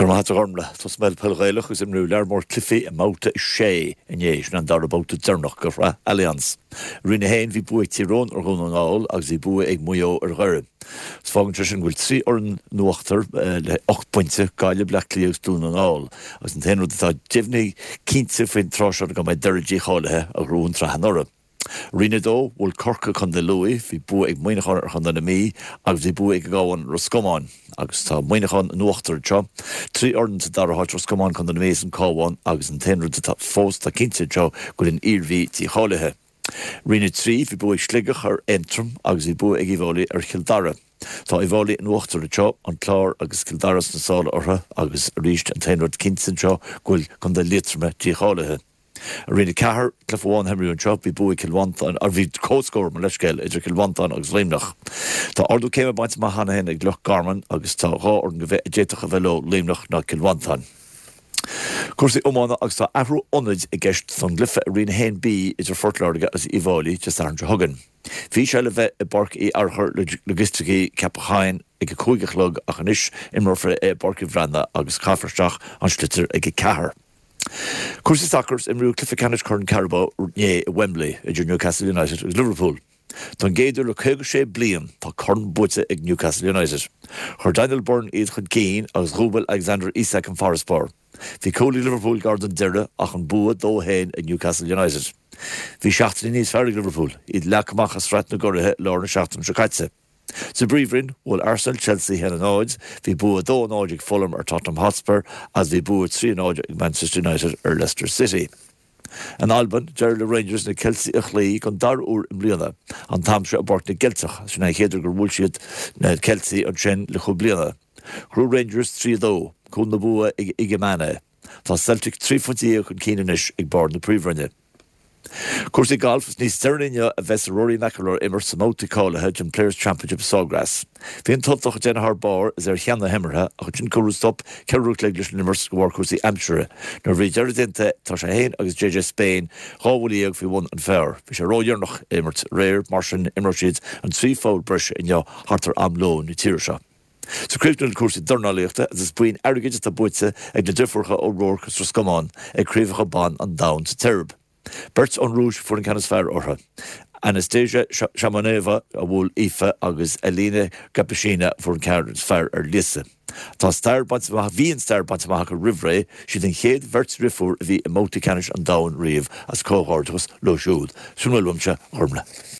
Dermat ormla, tos mel pelgeilig is imrúlar mór cliffi a mouta sé in éis an dar about the Dernach gofra Allianz. Rinne hain vi bua Tyrone or gon an áil agus I bua ag muo gurre. Sfágan trishin gwil 3 orn nuachtar le 8 pointe gaile blacklíogs dún an áil. Agus an tenrud atá divni 15 fin trásar go mai derigi chálathe a rún tra hanora. Rinne dó bhfuil corca chun de luí hí bu ag muoinechan chun na mí agus bhí bu ag gáin Roscomáin agus tá muoinechan nuachtar seo 3 ordan sa dartháid Roscomáin chun na mí san cáháin agus an tenrú tá fós tá cinnte seo go in iarmhí tí chálathe. Rinne 3 hí bu ag sligach ar entrum agus bhí bu ag bhólaí ar Kildare. Tá bhólaí nuachtar seo an chlár agus Kildaras na sála ortha agus ríist an tenrú cinnte seo goil chun de litrame tí chálathe. Rinne cahar cleafháin hemriún seo bhí bua Kilwantan ar bhí cóscóir mar leiscéil idir Kilwantan agus Léimnach. Tá ardú céime baint má hana hen ag Loch Garman agus tá rá or an go bheith déiteach a bheith Léimnach na Kilwantan. Cuirsaí ómána agus tá ahrú ionid I gceist san glyfa a rinne hen bí idir fortláirige as I bhálaí just ar an hagan. Bhí se le bheith I barc I archar logisticí Capacháin ag a cúigechlog a chanis imrofra barc I bhranna agus cafarsteach an slitir ag a cahar. Cuirsaí soccer imrú Clifficanis Curran Carabao né Wembley idir Newcastle United agus Liverpool. Tá géidir le 56 blian tá Curran buite ag Newcastle United. Chur Daniel Byrne iad chun céin agus Rúbal Alexander Isak an Forestbar. Bhí cólaí Liverpool gardan deire ach an bua dó héin ag Newcastle United. Bhí seachtain níos fearr Liverpool iad leachach a sráit na gorathe leir na seachtain se caite. Sa bríomhrin bhfuil Arsenal, Chelsea hen an áid, bhí bua 2 an áid ag Fulham ar Tottenham Hotspur as bhí bua 3 an áid ag Manchester United ar Leicester City. An Alban, deir le Rangers na Chelsea a chlí gon dar úr im bliana an tamse a bort na Geltach sin na chéidir gur bhúil siad na Chelsea an sin le chu bliana. Chrú Rangers 3-2 chun na bua ag Igemanna. Tá Celtic 3-4 chun cíanais ag bar na príomhrinne. Cuirsaí golf is níos steirlinne a bheits Rory McIlroy immer sa móta cálathe an Players' Championship Sawgrass. Bhí an tultach a déanana bar is ar cheanna himmarthe a chun cúrú stop ceirúch le leis nimmers go bhhar cuirsaí Hampshire. Nar bhí deiridinte tá sé héin agus JJ Spain chábhfuilíag bhí bhain an fearr. Bhí sé ródhearnach immert réir mar sin immersiad an 3 fáil bris in hartar amló na tíir seo. So críbhna cuasaí dornálaíochta is buin airgid a buite ag na difurcha ó Rourke agus Roscomáin ag críomhacha ban an down sa Tirb. Bert's on Rouge for an canas fear orha. Anastasia Shamaneva a bhfuil Aoife agus Elena Cappuccina for an canas fear Lisa. Tá star bantamach bhí an star bantamach a rivré si den chéad Bert's rifur bhí a móta canis an down riamh as cóhártas lo siúd. Súnmhfuilmse ormla.